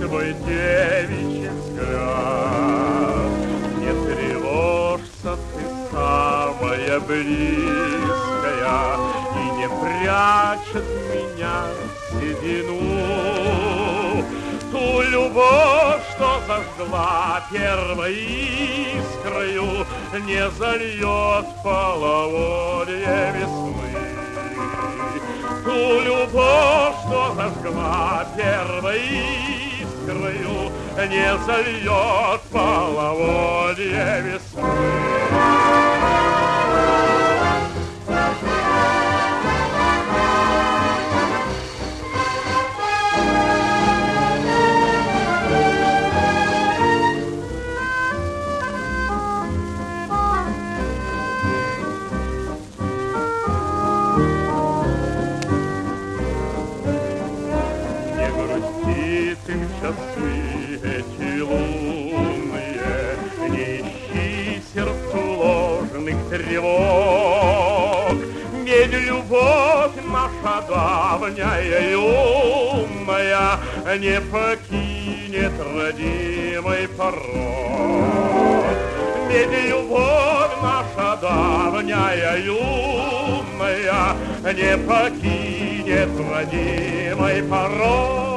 твой девичий взгляд. Не тревожься, ты самая близкая, и не прячет меня седину. Ту любовь, что зажгла первой искрою, не зальет половодье весны. Ту любовь, что зажгла первой искрою, не зальет половодье весны. Им часы эти лунные, не ищи сердцу ложных тревог. Ведь любовь наша давняя юная не покинет родимый порог. Ведь любовь наша давняя юная не покинет родимый порог.